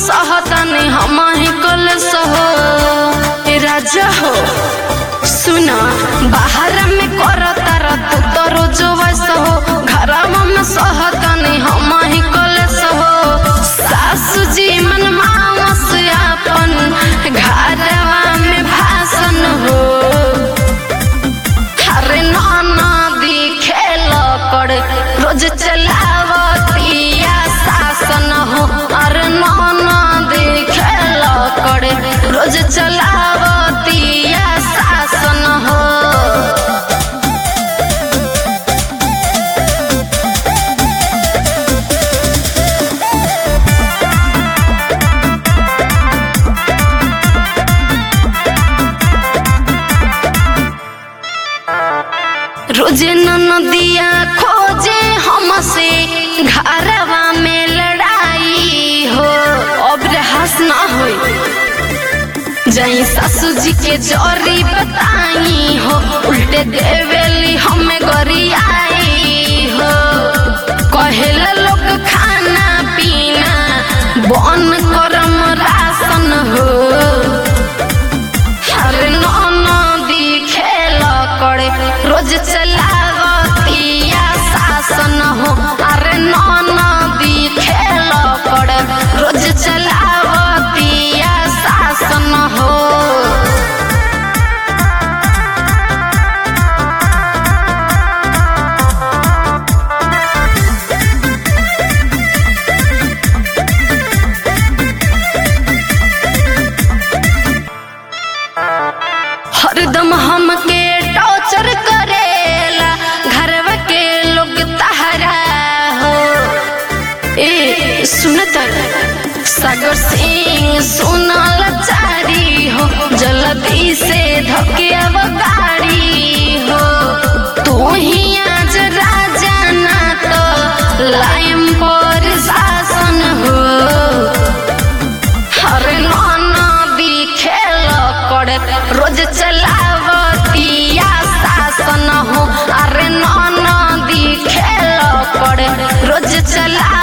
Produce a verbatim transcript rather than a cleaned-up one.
सहतनी हम ही कल सहो राजा हो सुना बाहर में करता तू तो रोज वैस हो घर में सहतनी हम ही कल सहो सासू जी मन मानस अपन घरवा में भाषण हो हरे नाना दी खेल कर रोज चलावतिया शासन हो अरे नाना दी खेल कर रोज चलावतिया शासन हो रोजे नदिया खोजे हमसे घरवा में लड़ाई हो अब रहस ना हो जई सासू जी के जोरी बताई हो उल्टे देवेली हमें गरियाई हो कहेला लोग खाना पीना बन करम राशन हो हर नदी खेल करे रोज चलावतिया शासन हो अरे नदी खेल करे रोज चलावतिया शासन हो हरदम हमके टॉर्चर करेला घरवा के लोग तहरा हो ए सुनत सागर सिंह सुनल चारी हो जल्दी से धके अब गाड़ी हो तू ही आज राजा ना तो लायम पर शासन हो हरे नाना भी खेल करे रोज चलावतिया शासन हो अरे नाना दी खेल करे रोज चला